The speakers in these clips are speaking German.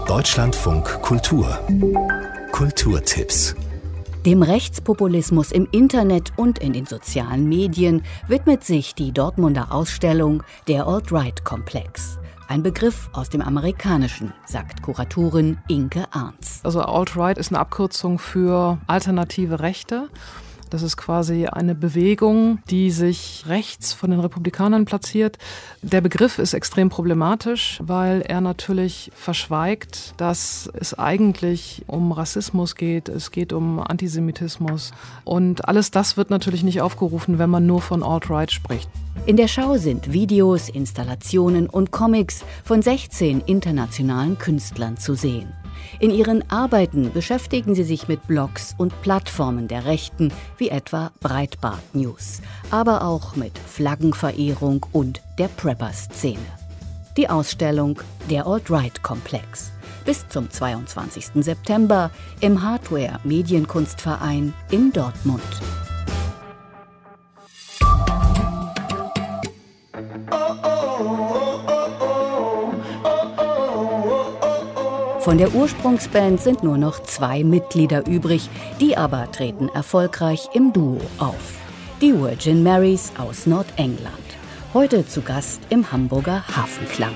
Deutschlandfunk Kultur. Kulturtipps. Dem Rechtspopulismus im Internet und in den sozialen Medien widmet sich die Dortmunder Ausstellung Der Alt-Right-Komplex. Ein Begriff aus dem Amerikanischen, sagt Kuratorin Inke Arntz. Also Alt-Right ist eine Abkürzung für alternative Rechte. Das ist quasi eine Bewegung, die sich rechts von den Republikanern platziert. Der Begriff ist extrem problematisch, weil er natürlich verschweigt, dass es eigentlich um Rassismus geht, es geht um Antisemitismus. Und alles das wird natürlich nicht aufgerufen, wenn man nur von Alt-Right spricht. In der Schau sind Videos, Installationen und Comics von 16 internationalen Künstlern zu sehen. In ihren Arbeiten beschäftigen sie sich mit Blogs und Plattformen der Rechten, wie etwa Breitbart News, aber auch mit Flaggenverehrung und der Prepper-Szene. Die Ausstellung Der Alt-Right-Komplex. Bis zum 22. September im Hardware Medienkunstverein in Dortmund. Von der Ursprungsband sind nur noch 2 Mitglieder übrig, die aber treten erfolgreich im Duo auf. Die Virgin Marys aus Nordengland. Heute zu Gast im Hamburger Hafenklang.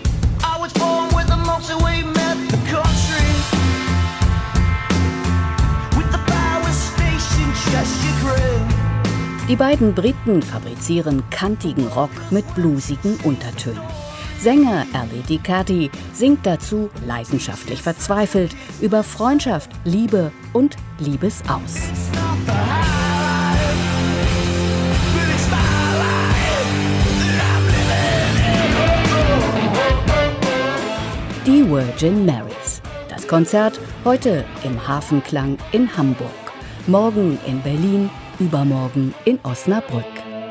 Die beiden Briten fabrizieren kantigen Rock mit bluesigen Untertönen. Sänger Ally Ducati singt dazu leidenschaftlich verzweifelt über Freundschaft, Liebe und Liebesaus. Die Virgin Marys. Das Konzert heute im Hafenklang in Hamburg. Morgen in Berlin, übermorgen in Osnabrück.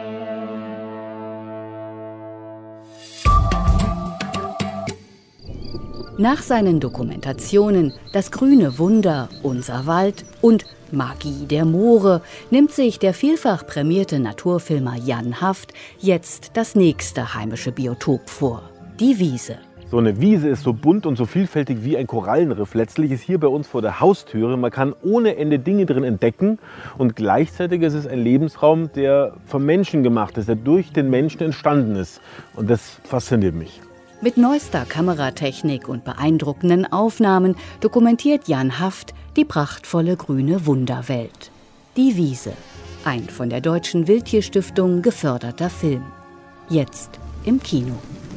Nach seinen Dokumentationen Das grüne Wunder, Unser Wald und Magie der Moore nimmt sich der vielfach prämierte Naturfilmer Jan Haft jetzt das nächste heimische Biotop vor, die Wiese. So eine Wiese ist so bunt und so vielfältig wie ein Korallenriff. Letztlich ist hier bei uns vor der Haustüre. Man kann ohne Ende Dinge drin entdecken und gleichzeitig ist es ein Lebensraum, der vom Menschen gemacht ist, der durch den Menschen entstanden ist. Und das fasziniert mich. Mit neuester Kameratechnik und beeindruckenden Aufnahmen dokumentiert Jan Haft die prachtvolle grüne Wunderwelt. Die Wiese, ein von der Deutschen Wildtierstiftung geförderter Film. Jetzt im Kino.